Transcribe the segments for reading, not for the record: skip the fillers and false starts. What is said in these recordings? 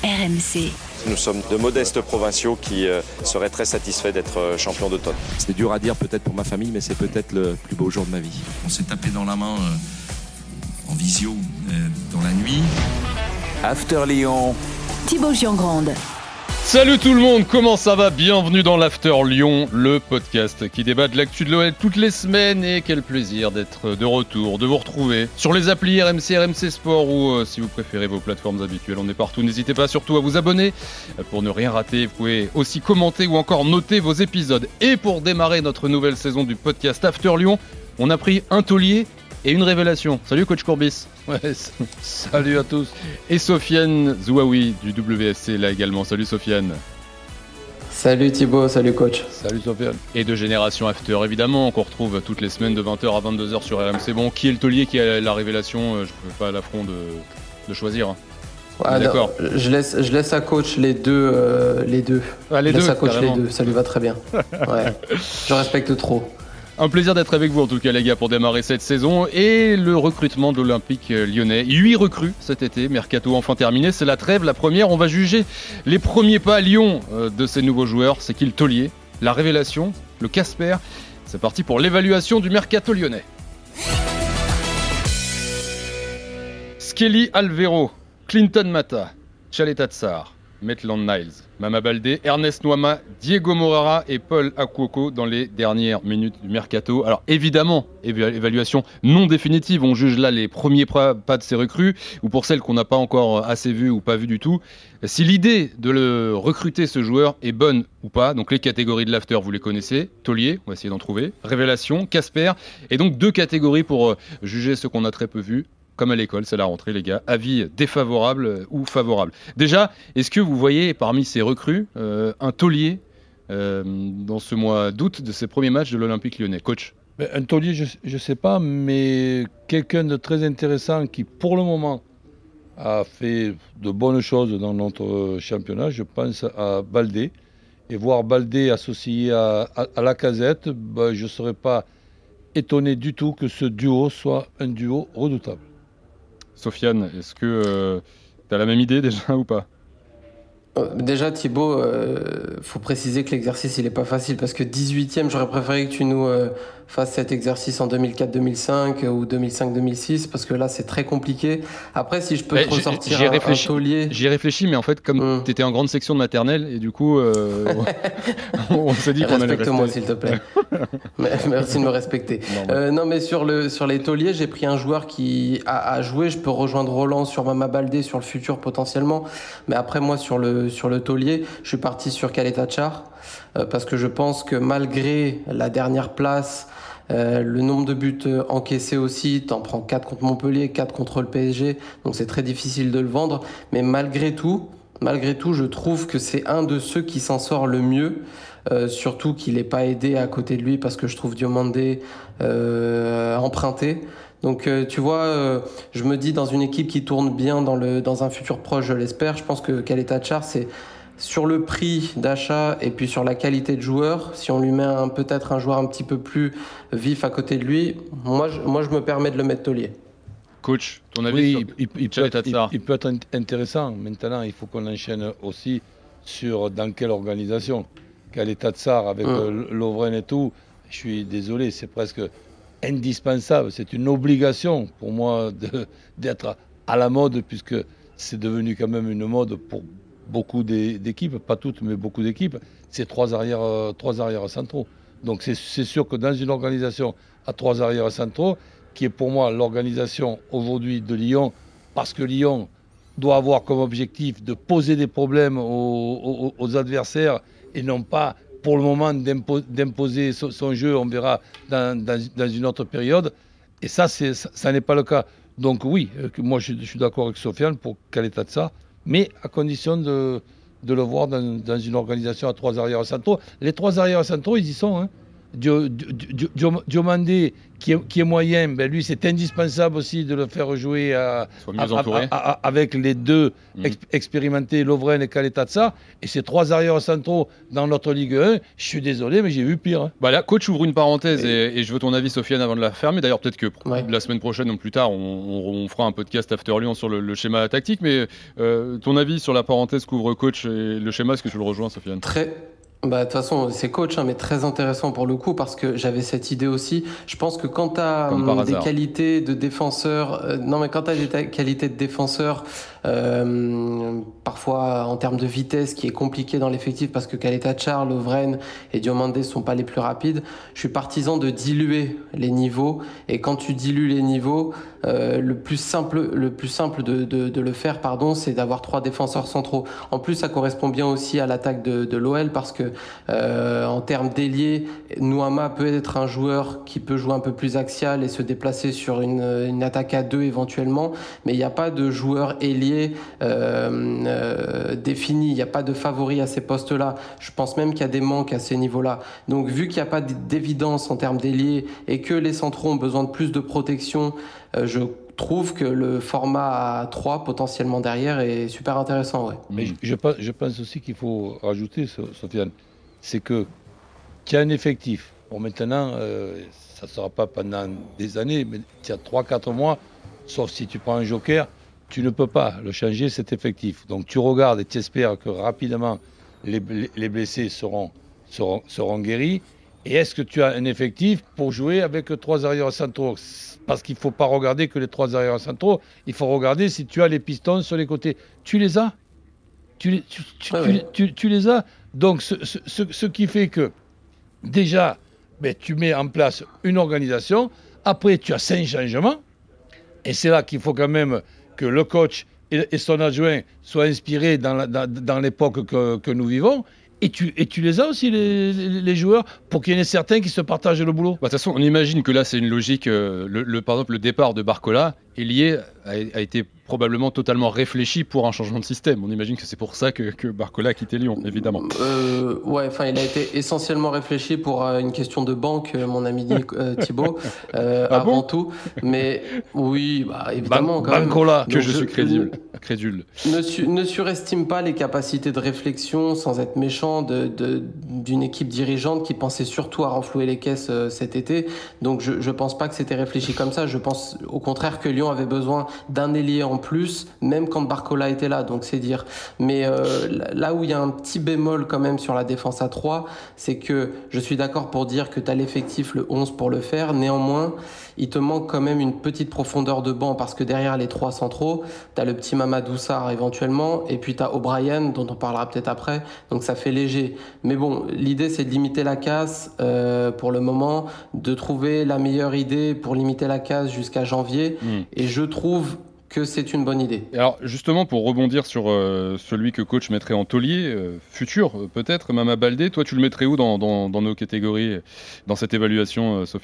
RMC. Nous sommes de modestes provinciaux qui seraient très satisfaits d'être champions d'automne. C'est dur à dire peut-être pour ma famille, mais c'est peut-être le plus beau jour de ma vie. On s'est tapé dans la main en visio dans la nuit. After Lyon. Thibaut Giangrande. Salut tout le monde, comment ça va ? Bienvenue dans l'After Lyon, le podcast qui débat de l'actu de l'OL toutes les semaines. Et quel plaisir d'être de retour, de vous retrouver sur les applis RMC, RMC Sport ou si vous préférez vos plateformes habituelles. On est partout, n'hésitez pas surtout à vous abonner pour ne rien rater. Vous pouvez aussi commenter ou encore noter vos épisodes. Et pour démarrer notre nouvelle saison du podcast After Lyon, on a pris un taulier et une révélation. Salut coach Courbis. Ouais, salut à tous. Et Sofiane Zouaoui du WSC là également. Salut Sofiane. Salut Thibaut, salut coach. Salut Sofiane. Et de Génération After évidemment, qu'on retrouve toutes les semaines de 20h à 22h sur RMC. Bon, qui est le taulier, qui a la révélation ? Je ne fais pas l'affront de choisir. Ouais, d'accord. Je laisse à coach les deux. Ah, les deux, à coach carrément. les deux, ça lui va très bien. Ouais. Je respecte trop. Un plaisir d'être avec vous en tout cas les gars pour démarrer cette saison et le recrutement de l'Olympique lyonnais. 8 recrues cet été, mercato enfin terminé, c'est la trêve, la première. On va juger les premiers pas à Lyon de ces nouveaux joueurs. C'est qui le taulier, la révélation, le Casper. C'est parti pour l'évaluation du mercato lyonnais. Skelly Alvero, Clinton Mata, Tchaleta Tsar, Maitland Niles, Mama Baldé, Ernest Nuama, Diego Morara et Paul Akuoko dans les dernières minutes du mercato. Alors évidemment, évaluation non définitive, on juge là les premiers pas de ces recrues, ou pour celles qu'on n'a pas encore assez vues ou pas vues du tout. Si l'idée de le recruter ce joueur est bonne ou pas, donc les catégories de l'after vous les connaissez, taulier, on va essayer d'en trouver, révélation, Casper, et donc 2 catégories pour juger ce qu'on a très peu vu. Comme à l'école, c'est la rentrée les gars, avis défavorable ou favorable. Déjà, est-ce que vous voyez parmi ces recrues un taulier dans ce mois d'août de ces premiers matchs de l'Olympique lyonnais ? Coach ? Un taulier, je ne sais pas, mais quelqu'un de très intéressant qui pour le moment a fait de bonnes choses dans notre championnat, je pense à Baldé. Et voir Baldé associé à Lacazette, je ne serais pas étonné du tout que ce duo soit un duo redoutable. Sofiane, est-ce que tu as la même idée déjà ou pas ? Déjà Thibaut, faut préciser que l'exercice il est pas facile parce que 18e, j'aurais préféré que tu nous fasses cet exercice en 2004-2005 ou 2005-2006 parce que là c'est très compliqué. Après si je peux te ressortir un taulier... J'y ai réfléchi mais en fait comme tu étais en grande section de maternelle et du coup on s'est dit qu'on allait rester... Respecte-moi s'il te plaît. Merci de me respecter. Non mais sur les tauliers, j'ai pris un joueur qui a joué, je peux rejoindre Roland sur Mama Baldé sur le futur potentiellement, mais après moi sur le taulier, je suis parti sur Tchaleta Tsar parce que je pense que malgré la dernière place, le nombre de buts encaissés aussi, t'en prends 4 contre Montpellier, 4 contre le PSG, donc c'est très difficile de le vendre, mais malgré tout, je trouve que c'est un de ceux qui s'en sort le mieux, surtout qu'il n'est pas aidé à côté de lui parce que je trouve Diomandé emprunté. Donc tu vois, je me dis dans une équipe qui tourne bien dans un futur proche, je l'espère, je pense que Tchaleta Tsar, c'est sur le prix d'achat et puis sur la qualité de joueur, si on lui met peut-être un joueur un petit peu plus vif à côté de lui, moi je me permets de le mettre taulier. Coach, ton avis sur il peut être intéressant. Maintenant, il faut qu'on enchaîne aussi sur dans quelle organisation. Tchaleta Tsar avec Lovren et tout, je suis désolé, c'est presque indispensable, c'est une obligation pour moi d'être à la mode puisque c'est devenu quand même une mode pour beaucoup d'équipes, pas toutes mais beaucoup d'équipes, c'est 3 arrières centraux. Donc c'est sûr que dans une organisation à 3 arrières centraux, qui est pour moi l'organisation aujourd'hui de Lyon, parce que Lyon doit avoir comme objectif de poser des problèmes aux adversaires et non pas pour le moment d'imposer son jeu, on verra dans une autre période. Et ça n'est pas le cas. Donc oui, moi je suis d'accord avec Sofiane pour Tchaleta Tsar, mais à condition de le voir dans une organisation à 3 arrières centraux. Les 3 arrières centraux, ils y sont. Hein. Diomandé qui est moyen, ben lui c'est indispensable aussi de le faire jouer avec les deux expérimentés, Lovren et Caleta-Tsar, et ces 3 arrières centraux dans notre Ligue 1, je suis désolé mais j'ai vu pire. Hein. Bah là, coach ouvre une parenthèse et je veux ton avis, Sofiane, avant de la fermer. D'ailleurs, peut-être que la semaine prochaine ou plus tard, on fera un podcast After Lyon sur le schéma tactique, mais ton avis sur la parenthèse qu'ouvre coach et le schéma, est-ce que tu le rejoins, Sofiane ? De toute façon, c'est coach, mais très intéressant pour le coup, parce que j'avais cette idée aussi. Je pense que quand tu as des qualités de défenseur, quand tu as des qualités de défenseur, parfois en termes de vitesse, qui est compliqué dans l'effectif, parce que Caleta-Tsar, Lovren et Diomandé sont pas les plus rapides, je suis partisan de diluer les niveaux. Et quand tu dilues les niveaux, le plus simple de le faire, c'est d'avoir 3 défenseurs centraux. En plus, ça correspond bien aussi à l'attaque de l'OL, parce que en termes d'ailier, Nuama peut être un joueur qui peut jouer un peu plus axial et se déplacer sur une attaque à 2 éventuellement, mais il n'y a pas de joueur ailier défini, il n'y a pas de favori à ces postes-là. Je pense même qu'il y a des manques à ces niveaux-là. Donc vu qu'il n'y a pas d'évidence en termes d'ailier et que les centraux ont besoin de plus de protection, je trouve que le format à 3 potentiellement derrière est super intéressant. Ouais. Mais je pense aussi qu'il faut rajouter, Sofiane, c'est que tu as un effectif. Bon, maintenant, ça ne sera pas pendant des années, mais tu as 3-4 mois, sauf si tu prends un joker, tu ne peux pas le changer, cet effectif. Donc tu regardes et tu espères que rapidement les blessés seront guéris. Et est-ce que tu as un effectif pour jouer avec 3 arrières centraux ? Parce qu'il ne faut pas regarder que les 3 arrières centraux, il faut regarder si tu as les pistons sur les côtés. Tu les as ? Tu les as ? Donc ce qui fait que déjà, tu mets en place une organisation, après tu as 5 changements, et c'est là qu'il faut quand même que le coach et son adjoint soient inspirés dans l'époque que nous vivons. Et tu les as aussi, les joueurs, pour qu'il y en ait certains qui se partagent le boulot. De toute façon, on imagine que là, c'est une logique. Par exemple, le départ de Barcola a été probablement totalement réfléchi pour un changement de système. On imagine que c'est pour ça que Barcola a quitté Lyon, évidemment. Il a été essentiellement réfléchi pour une question de banque, mon ami Thibaut, avant tout. Mais oui, évidemment. Barcola, que je suis crédule. Ne surestime pas les capacités de réflexion, sans être méchant, d'une équipe dirigeante qui pensait surtout à renflouer les caisses cet été. Donc je pense pas que c'était réfléchi comme ça. Je pense au contraire que Lyon avait besoin d'un ailier en plus, même quand Barcola était là, donc c'est dire. Mais là où il y a un petit bémol quand même sur la défense à 3, c'est que je suis d'accord pour dire que tu as l'effectif, le 11 pour le faire. Néanmoins, il te manque quand même une petite profondeur de banc, parce que derrière les 3 centraux, tu as le petit Mamadou Sarr éventuellement, et puis tu as O'Brien, dont on parlera peut-être après, donc ça fait léger. Mais bon, l'idée c'est de limiter la casse pour le moment, de trouver la meilleure idée pour limiter la casse jusqu'à janvier, et je trouve que c'est une bonne idée. Alors justement, pour rebondir sur celui que coach mettrait en taulier, futur peut-être, Mama Baldé, toi tu le mettrais où dans nos catégories, dans cette évaluation, Sofiane ?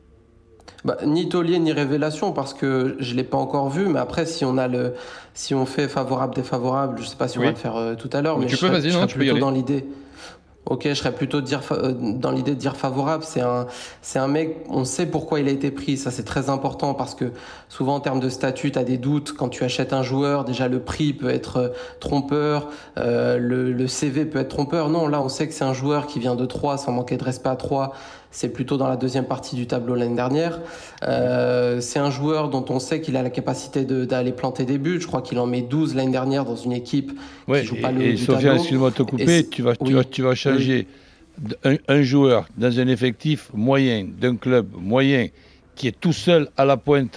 Ni taulier ni révélation, parce que je l'ai pas encore vu, mais après si on fait favorable défavorable, je sais pas si on va le faire tout à l'heure, mais je serais plutôt dans l'idée. Ok, je serais plutôt dans l'idée de dire favorable. C'est un mec, on sait pourquoi il a été pris, ça c'est très important, parce que souvent en termes de statut, tu as des doutes quand tu achètes un joueur. Déjà le prix peut être trompeur, le CV peut être trompeur. Non, là on sait que c'est un joueur qui vient de Troyes, sans manquer de respect à Troyes. C'est plutôt dans la deuxième partie du tableau l'année dernière. C'est un joueur dont on sait qu'il a la capacité d'aller planter des buts. Je crois qu'il en met 12 l'année dernière dans une équipe qui joue pas le haut du tableau. Et Sofiane, excuse-moi de te couper, tu vas changer un joueur dans un effectif moyen, d'un club moyen, qui est tout seul à la pointe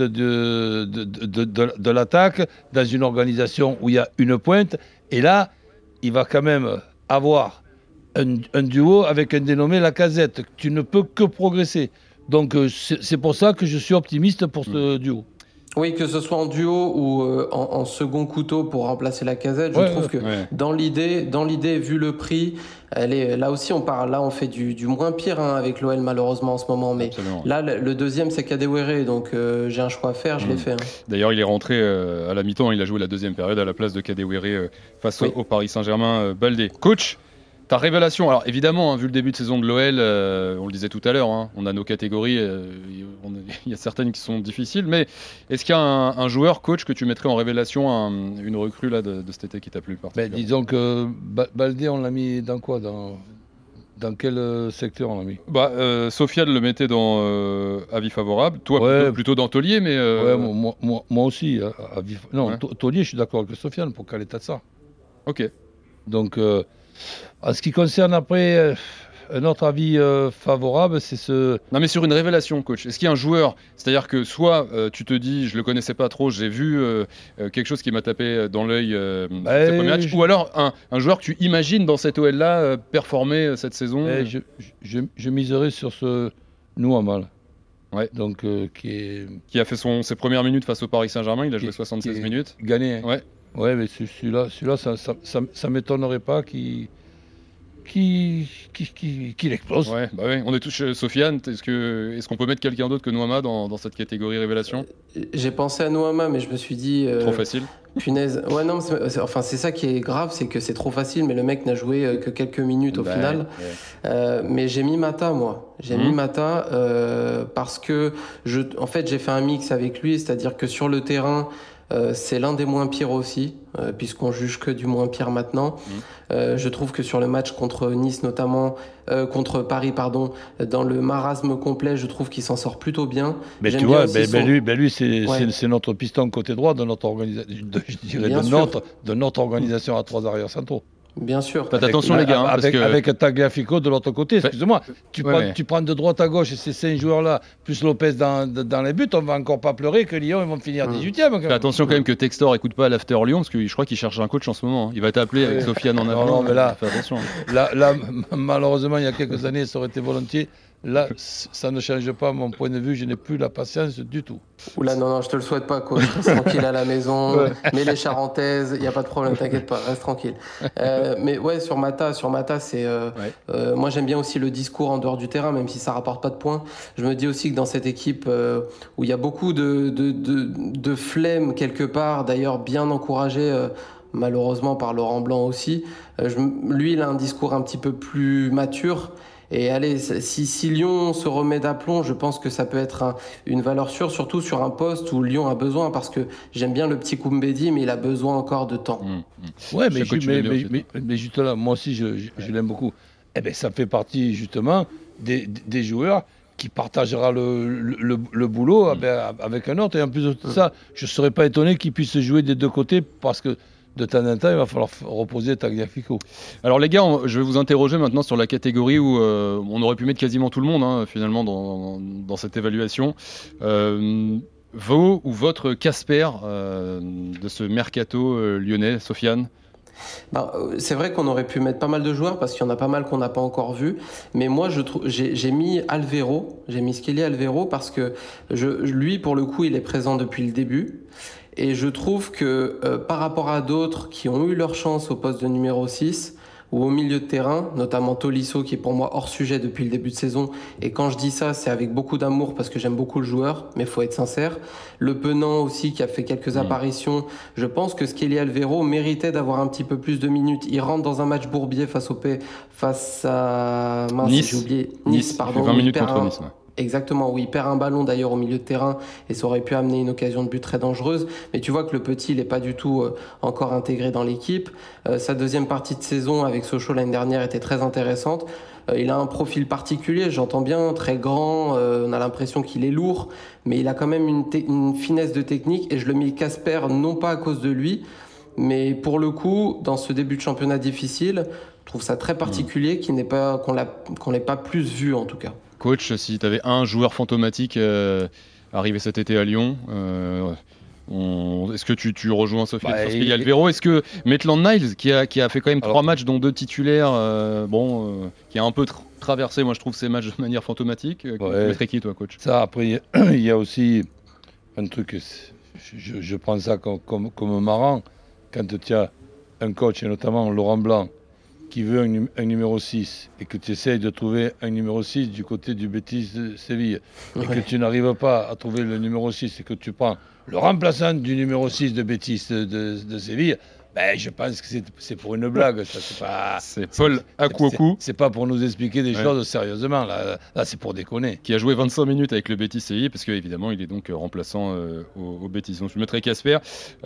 de l'attaque, dans une organisation où il y a une pointe. Et là, il va quand même avoir un duo avec un dénommé Lacazette. Tu ne peux que progresser. Donc c'est pour ça que je suis optimiste pour ce duo. Oui, que ce soit en duo ou en second couteau pour remplacer Lacazette, je trouve que dans l'idée, vu le prix, là aussi on fait du moins pire avec l'OL malheureusement en ce moment. Mais là, le deuxième c'est Kadewere, donc j'ai un choix à faire, je l'ai fait. D'ailleurs, il est rentré à la mi-temps, il a joué la deuxième période à la place de Kadewere face au Paris Saint-Germain. Baldé. Coach, Ta révélation, alors évidemment, vu le début de saison de l'OL, on le disait tout à l'heure, on a nos catégories, il y a certaines qui sont difficiles, mais est-ce qu'il y a un joueur, coach, que tu mettrais en révélation, une recrue là, de cet été qui t'a plu particulièrement ? Disons que Baldé, on l'a mis dans quoi ? Dans quel secteur on l'a mis ? Sofiane le mettait dans avis favorable, toi plutôt dans Taulier, mais... moi aussi. Taulier, je suis d'accord avec Sofiane pour caler ça. Ok. Donc, en ce qui concerne après, un autre avis favorable, c'est ce... Non, mais sur une révélation, coach, est-ce qu'il y a un joueur, c'est-à-dire que soit tu te dis, je le connaissais pas trop, j'ai vu quelque chose qui m'a tapé dans l'œil ce premier match, ou alors un joueur que tu imagines dans cette OL-là performer cette saison je miserais sur ce Nouamal. Ouais. Donc, qui a fait ses premières minutes face au Paris Saint-Germain, il a joué 76 minutes. Gagné. Ouais, mais celui-là, ça m'étonnerait pas qu'il explose. Ouais, on est tous chez Sofiane. Est-ce qu'on peut mettre quelqu'un d'autre que Nouama dans cette catégorie révélation ? J'ai pensé à Nouama, mais je me suis dit... Trop facile. Punaise. Ouais, non, c'est ça qui est grave, c'est que c'est trop facile, mais le mec n'a joué que quelques minutes au final. Ouais. Mais j'ai mis Mata, moi. J'ai mis Mata parce que, en fait, j'ai fait un mix avec lui, c'est-à-dire que sur le terrain... c'est l'un des moins pires aussi, puisqu'on juge que du moins pire maintenant. Je trouve que sur le match contre Nice notamment, contre Paris pardon, dans le marasme complet, je trouve qu'il s'en sort plutôt bien. Mais tu vois, lui c'est notre piston côté droit de notre organisation, de notre organisation à 3 arrières centraux. Bien sûr. Faites attention les gars. Avec Tagliafico de l'autre côté, excuse-moi. Tu prends de droite à gauche et ces 5 joueurs-là, plus Lopez dans les buts, on va encore pas pleurer que Lyon ils vont finir 18e. Fais attention quand même que Textor écoute pas l'After Lyon, parce que je crois qu'il cherche un coach en ce moment. Il va t'appeler avec Sofiane en avant. Non, mais là, fais attention. Là, malheureusement, il y a quelques années, ça aurait été volontiers. Là, ça ne change pas mon point de vue, je n'ai plus la patience du tout. Oula, non, je te le souhaite pas, coach. Reste tranquille à la maison, mets les charentaises, il n'y a pas de problème, t'inquiète pas, reste tranquille. Mais ouais, sur Mata, c'est... moi, j'aime bien aussi le discours en dehors du terrain, même si ça rapporte pas de points. Je me dis aussi que dans cette équipe où il y a beaucoup de flemme quelque part, d'ailleurs bien encouragé... malheureusement par Laurent Blanc aussi, lui, il a un discours un petit peu plus mature. Et allez, si Lyon se remet d'aplomb, je pense que ça peut être une valeur sûre, surtout sur un poste où Lyon a besoin, parce que j'aime bien le petit Koumbedi, mais il a besoin encore de temps. Ouais, mais juste là, moi aussi, je l'aime beaucoup. Eh bien, ça fait partie justement des joueurs qui partagera le boulot avec un autre. Et en plus de ça, je ne serais pas étonné qu'il puisse jouer des deux côtés, parce que de temps en temps, il va falloir reposer Tagliafico. Alors les gars, je vais vous interroger maintenant sur la catégorie où on aurait pu mettre quasiment tout le monde finalement dans cette évaluation. Vos ou votre Casper de ce mercato lyonnais, Sofiane ? C'est vrai qu'on aurait pu mettre pas mal de joueurs parce qu'il y en a pas mal qu'on n'a pas encore vu, mais moi j'ai mis Alvero, j'ai mis Skelly Alvero parce que lui pour le coup il est présent depuis le début. Et je trouve que par rapport à d'autres qui ont eu leur chance au poste de numéro 6 ou au milieu de terrain, notamment Tolisso qui est pour moi hors sujet depuis le début de saison, et quand je dis ça c'est avec beaucoup d'amour parce que j'aime beaucoup le joueur, mais il faut être sincère. Le Penant aussi qui a fait quelques apparitions, je pense que Skelly Alvero méritait d'avoir un petit peu plus de minutes. Il rentre dans un match bourbier face à Nice. J'ai oublié. Nice, pardon. 20 minutes contre Nice. Exactement, oui, il perd un ballon d'ailleurs au milieu de terrain et ça aurait pu amener une occasion de but très dangereuse, mais tu vois que le petit il n'est pas du tout encore intégré dans l'équipe. Sa deuxième partie de saison avec Sochaux l'année dernière était très intéressante. Il a un profil particulier, j'entends bien, très grand, on a l'impression qu'il est lourd, mais il a quand même une finesse de technique et je le mets Casper non pas à cause de lui, mais pour le coup, dans ce début de championnat difficile, je trouve ça très particulier qu'on l'ait pas plus vu en tout cas. Coach, si tu avais un joueur fantomatique arrivé cet été à Lyon, est-ce que tu rejoins Sofiane sur Skelly Alvero ? Est-ce que Maitland-Niles, qui a fait quand même 3 matchs dont 2 titulaires, qui a un peu traversé, moi je trouve, ces matchs de manière fantomatique, tu mettrais qui toi, coach ? Ça, après, il y a aussi un truc, je prends ça comme marrant, quand tu as un coach, et notamment Laurent Blanc, qui veut un numéro 6 et que tu essayes de trouver un numéro 6 du côté du Betis de Séville et que tu n'arrives pas à trouver le numéro 6 et que tu prends le remplaçant du numéro 6 de Betis de Séville, Je pense que c'est pour une blague. Ça, c'est Paul Akuoku. C'est pas pour nous expliquer des choses sérieusement. Là, c'est pour déconner. Qui a joué 25 minutes avec le Betis Séville, parce qu'évidemment, il est donc remplaçant au Betis. Donc, je le mettrais Casper.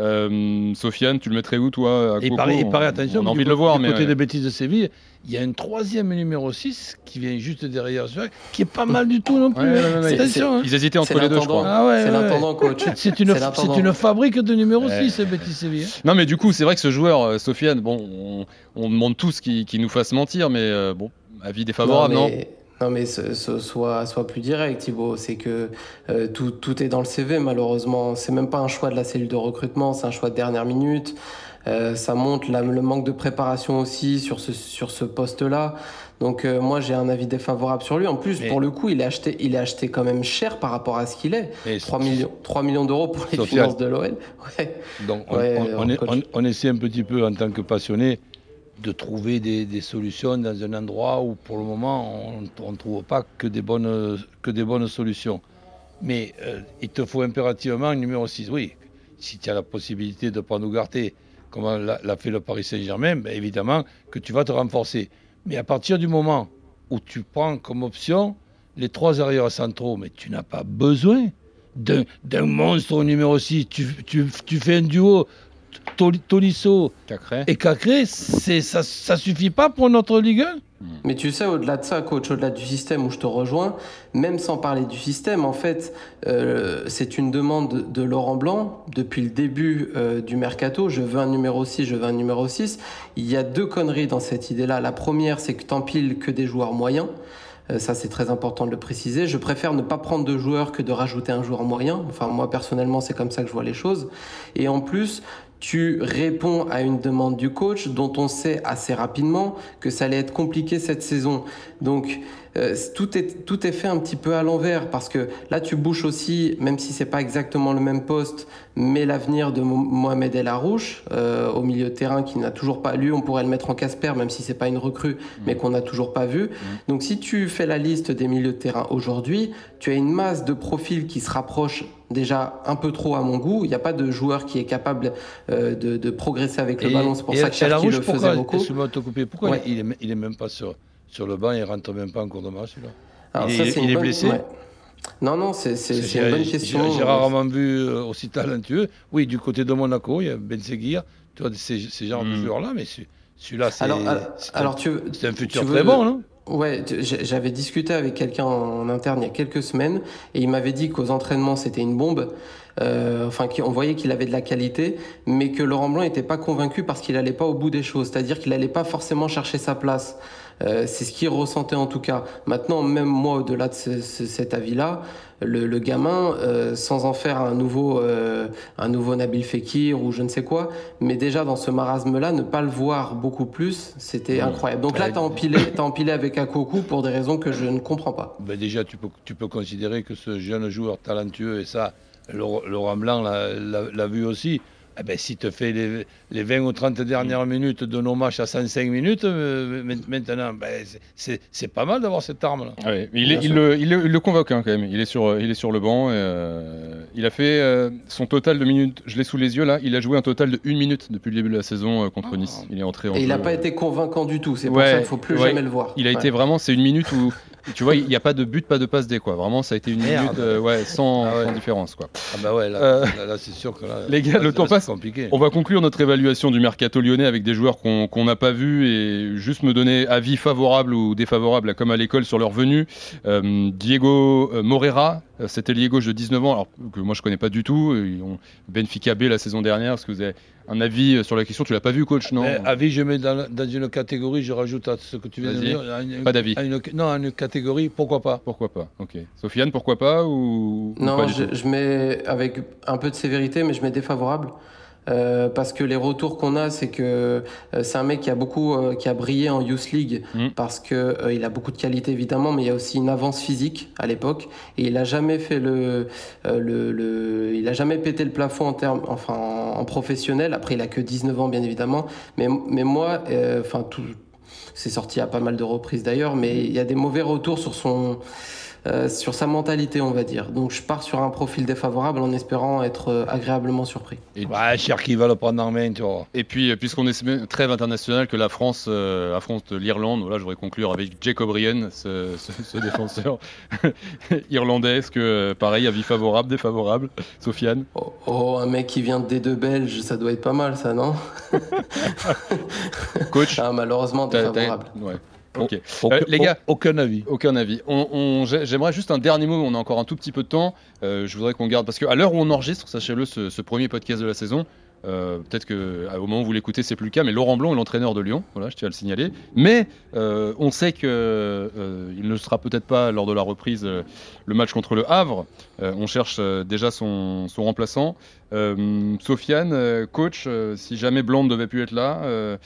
Sofiane, tu le mettrais où, toi, Akuoku? Il paraît, attention, on a envie de le voir. Du côté de Betis de Séville, il y a un troisième numéro 6 qui vient juste derrière celui-là, qui est pas mal du tout non plus. Ils hésitaient entre les deux, je crois. C'est l'intendant, coach. C'est une fabrique de numéro 6, Betis Séville. Non, mais du coup, c'est vrai que ce joueur, Sofiane, on demande tous qu'il nous fasse mentir, mais avis défavorable, non? Non, mais sois plus direct, Thibaut. C'est que tout est dans le CV, malheureusement. C'est même pas un choix de la cellule de recrutement, c'est un choix de dernière minute. Ça montre le manque de préparation aussi sur ce poste-là. Donc moi, j'ai un avis défavorable sur lui. En plus, pour le coup, il est acheté quand même cher par rapport à ce qu'il est. 3 millions d'euros pour les finances de l'OL. Ouais. Donc on essaie un petit peu, en tant que passionné, de trouver des solutions dans un endroit où, pour le moment, on ne trouve pas que des bonnes solutions. Mais il te faut impérativement un numéro 6. Oui, si tu as la possibilité de prendre Ugarte, comme l'a fait le Paris Saint-Germain, évidemment que tu vas te renforcer. Mais à partir du moment où tu prends comme option les 3 arrières centraux, mais tu n'as pas besoin d'un monstre au numéro 6. Tu fais un duo Tolisso et Cacré, ça suffit pas pour notre Ligue 1. Mais tu sais, au-delà de ça, coach, au-delà du système où je te rejoins, même sans parler du système, en fait, c'est une demande de Laurent Blanc depuis le début du mercato. Je veux un numéro 6. Il y a 2 conneries dans cette idée-là. La première, c'est que t'empiles que des joueurs moyens. Ça, c'est très important de le préciser. Je préfère ne pas prendre de joueurs que de rajouter un joueur moyen. Enfin, moi, personnellement, c'est comme ça que je vois les choses. Et en plus, tu réponds à une demande du coach dont on sait assez rapidement que ça allait être compliqué cette saison. Donc, tout est fait un petit peu à l'envers parce que là, tu bouches aussi, même si c'est pas exactement le même poste, mais l'avenir de Mohamed El Arouche au milieu de terrain qui n'a toujours pas lu. On pourrait le mettre en Casper, même si c'est pas une recrue, mais qu'on n'a toujours pas vu. Donc, si tu fais la liste des milieux de terrain aujourd'hui, tu as une masse de profils qui se rapprochent déjà un peu trop à mon goût. Il n'y a pas de joueur qui est capable de progresser avec le ballon. C'est pour ça que Cherki le faisait beaucoup. Pourquoi il est même pas sur le banc, il rentre même pas en cours de match, là. Alors il est blessé. Ouais. Non, c'est une bonne question. J'ai rarement vu aussi talentueux. Oui, du côté de Monaco, il y a Ben Seguir, tu vois, ces genres de joueurs-là, mais celui-là, c'est un futur très bon, non? Ouais, j'avais discuté avec quelqu'un en interne il y a quelques semaines et il m'avait dit qu'aux entraînements c'était une bombe. On voyait qu'il avait de la qualité, mais que Laurent Blanc n'était pas convaincu parce qu'il allait pas au bout des choses, c'est-à-dire qu'il allait pas forcément chercher sa place. C'est ce qu'il ressentait en tout cas. Maintenant, même moi, au-delà de cet avis-là, le gamin, sans en faire un nouveau Nabil Fekir ou je ne sais quoi, mais déjà dans ce marasme-là, ne pas le voir beaucoup plus, c'était incroyable. Donc là, t'as empilé avec Akuoku pour des raisons que je ne comprends pas. Déjà, tu peux considérer que ce jeune joueur talentueux, et ça, Laurent Blanc l'a vu aussi. Si tu fais les 20 ou 30 dernières minutes de nos matchs à 105 minutes, maintenant, c'est pas mal d'avoir cette arme-là. Ah oui, il le convoque quand même. Il est sur le banc. Il a fait son total de minutes. Je l'ai sous les yeux là. Il a joué un total de 1 minute depuis le début de la saison contre Nice. Il est entré en jeu. Il n'a pas été convaincant du tout. C'est pour ça qu'il ne faut plus jamais le voir. Il a été vraiment. C'est 1 minute où. Tu vois, il n'y a pas de but, pas de passe D, quoi. Vraiment, ça a été 1 minute sans différence, quoi. Là, c'est sûr que là, les gars, le temps passe. Compliqué. On va conclure notre évaluation du mercato lyonnais avec des joueurs qu'on n'a pas vus et juste me donner avis favorable ou défavorable, comme à l'école, sur leur venue. Diego Moreira, c'était l'ailier gauche de 19 ans, alors que moi je connais pas du tout. Benfica B la saison dernière. Est-ce que vous avez un avis sur la question? Tu l'as pas vu, coach? Non. Avis, je mets dans une catégorie, je rajoute à ce que tu viens de dire. Pas d'avis. Une catégorie, pourquoi pas? Pourquoi pas? Ok. Sofiane, pourquoi pas ou non, pas je mets avec un peu de sévérité, mais je mets défavorable. Parce que les retours qu'on a, c'est que c'est un mec qui a brillé en Youth League parce que il a beaucoup de qualité évidemment, mais il y a aussi une avance physique à l'époque et il a jamais fait il a jamais pété le plafond en professionnel. Après, il a que 19 ans bien évidemment, mais moi, c'est sorti à pas mal de reprises d'ailleurs, mais il y a des mauvais retours sur sur sa mentalité, on va dire. Donc je pars sur un profil défavorable en espérant être agréablement surpris. Cherki va le prendre en main, tu vois. Et puis, puisqu'on est trêve internationale, que la France affronte l'Irlande, voilà, je voudrais conclure avec Jacob Ryan, ce défenseur irlandais. Est-ce que, pareil, avis favorable, défavorable, Sofiane? Un mec qui vient de D2 belge, ça doit être pas mal, ça, non? Coach? Malheureusement, défavorable. Ouais. Ok. Les gars, aucun avis. Aucun avis. J'aimerais juste un dernier mot, on a encore un tout petit peu de temps. Je voudrais qu'on garde, parce qu'à l'heure où on enregistre, sachez-le, ce premier podcast de la saison, peut-être qu'au moment où vous l'écoutez, c'est plus le cas, mais Laurent Blanc est l'entraîneur de Lyon, voilà, je tiens à le signaler. Mais on sait qu'il ne sera peut-être pas lors de la reprise le match contre le Havre. On cherche déjà son remplaçant. Sofiane, coach, si jamais Blanc ne devait plus être là,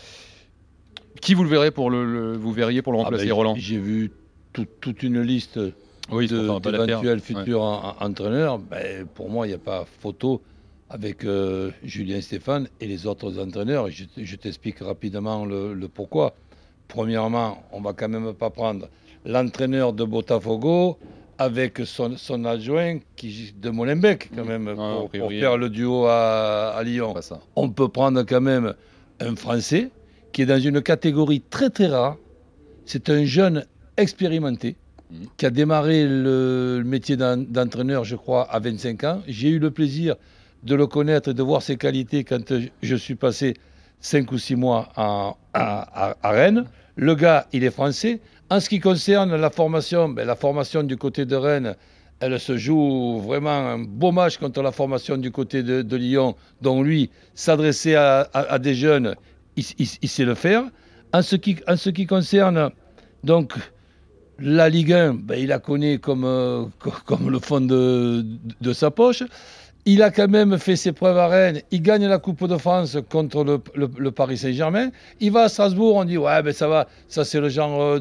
qui vous verriez pour le remplacer, Roland? J'ai vu toute une liste d'éventuels futurs entraîneurs. Pour moi, il n'y a pas photo avec Julien Stéphane et les autres entraîneurs. Je t'explique rapidement le pourquoi. Premièrement, on ne va quand même pas prendre l'entraîneur de Botafogo avec son adjoint de Molenbeek, quand même, pour faire le duo à Lyon. On peut prendre quand même un Français qui est dans une catégorie très très rare. C'est un jeune expérimenté qui a démarré le métier d'entraîneur, je crois, à 25 ans. J'ai eu le plaisir de le connaître et de voir ses qualités quand je suis passé 5 ou 6 mois à Rennes. Le gars, il est français. En ce qui concerne la formation du côté de Rennes, elle se joue vraiment un beau match contre la formation du côté de Lyon, dont lui, s'adresser à des jeunes, il sait le faire. En ce qui concerne donc la Ligue 1, il la connaît comme le fond de sa poche. Il a quand même fait ses preuves à Rennes. Il gagne la Coupe de France contre le Paris Saint-Germain. Il va à Strasbourg, on dit ça va, ça c'est le genre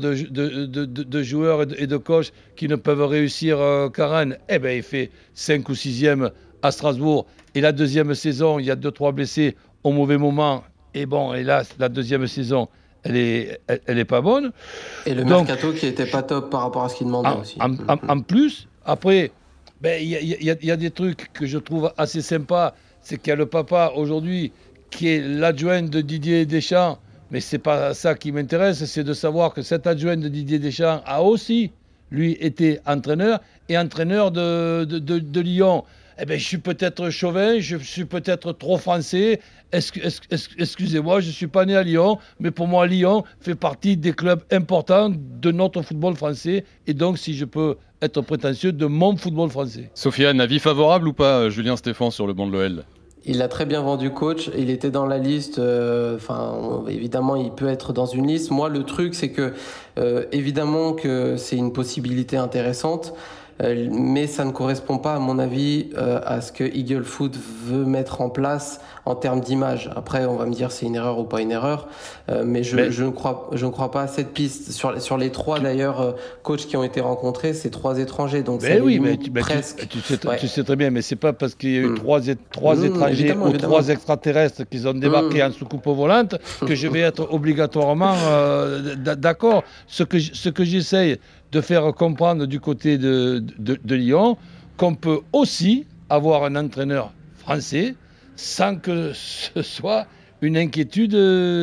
de joueurs et de coachs qui ne peuvent réussir qu'à Rennes. Il fait 5 ou 6e à Strasbourg. Et la deuxième saison, il y a 2-3 blessés au mauvais moment. Et là, la deuxième saison, elle est pas bonne. Et le mercato qui était pas top par rapport à ce qu'il demandait aussi. En plus, après, il y a des trucs que je trouve assez sympas. C'est qu'il y a le papa aujourd'hui qui est l'adjoint de Didier Deschamps. Mais c'est pas ça qui m'intéresse, c'est de savoir que cet adjoint de Didier Deschamps a aussi, lui, été entraîneur et entraîneur de Lyon. Je suis peut-être chauvin, je suis peut-être trop français. Excusez-moi, je ne suis pas né à Lyon, mais pour moi, Lyon fait partie des clubs importants de notre football français. Et donc, si je peux être prétentieux, de mon football français. Sofiane, avis favorable ou pas, Julien Stéphane, sur le banc de l'OL? Il l'a très bien vendu, coach. Il était dans la liste. Évidemment, il peut être dans une liste. Moi, le truc, c'est que, évidemment, que c'est une possibilité intéressante. Mais ça ne correspond pas, à mon avis, à ce que Eagle Foot veut mettre en place en termes d'image. Après, on va me dire c'est une erreur ou pas une erreur, mais je ne crois pas à cette piste. Sur les 3 d'ailleurs coachs qui ont été rencontrés, c'est 3 étrangers, donc c'est presque. Tu sais très bien, mais c'est pas parce qu'il y a eu 3 étrangers évidemment. 3 extraterrestres qui ont débarqué en soucoupe volante que je vais être obligatoirement d'accord. Ce que j'essaye de faire comprendre du côté de Lyon, qu'on peut aussi avoir un entraîneur français sans que ce soit une inquiétude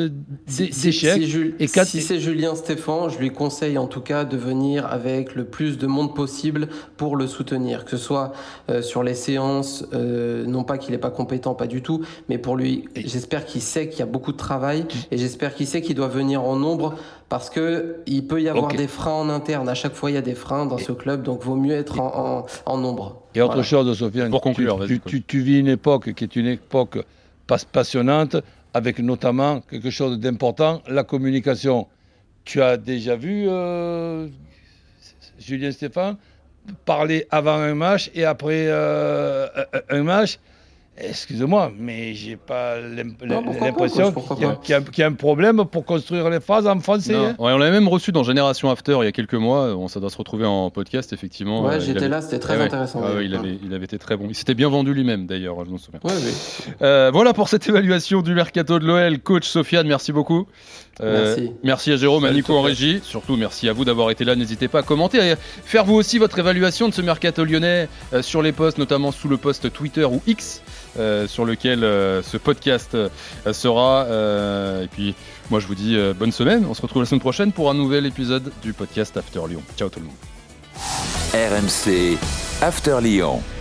d'échec. Si c'est Julien Stéphane, je lui conseille en tout cas de venir avec le plus de monde possible pour le soutenir, que ce soit sur les séances, non pas qu'il n'est pas compétent, pas du tout, mais pour lui, j'espère qu'il sait qu'il y a beaucoup de travail et j'espère qu'il sait qu'il doit venir en nombre parce qu'il peut y avoir des freins en interne. À chaque fois, il y a des freins dans ce club, donc vaut mieux être en nombre. Et autre chose, Sofiane, pour conclure, tu vis une époque qui est une époque passionnante, avec notamment quelque chose d'important, la communication. Tu as déjà vu Julien Stéphane parler avant un match et après un match. Excuse-moi, mais j'ai pas l'impression pourquoi qu'il y a un problème pour construire les phrases en français. Ouais, on l'avait même reçu dans Génération After il y a quelques mois. Ça doit se retrouver en podcast, effectivement. Ouais, j'étais là, c'était très intéressant. Il avait été très bon. Il s'était bien vendu lui-même, d'ailleurs, je m'en souviens. Ouais. Voilà pour cette évaluation du mercato de l'OL. Coach Sofiane, merci beaucoup. Merci à Jérôme, à Nico en régie. Surtout, merci à vous d'avoir été là. N'hésitez pas à commenter et faire vous aussi votre évaluation de ce mercato lyonnais sur les posts, notamment sous le post Twitter ou X. Sur lequel ce podcast sera. Et puis, moi, je vous dis bonne semaine. On se retrouve la semaine prochaine pour un nouvel épisode du podcast After Lyon. Ciao tout le monde. RMC After Lyon.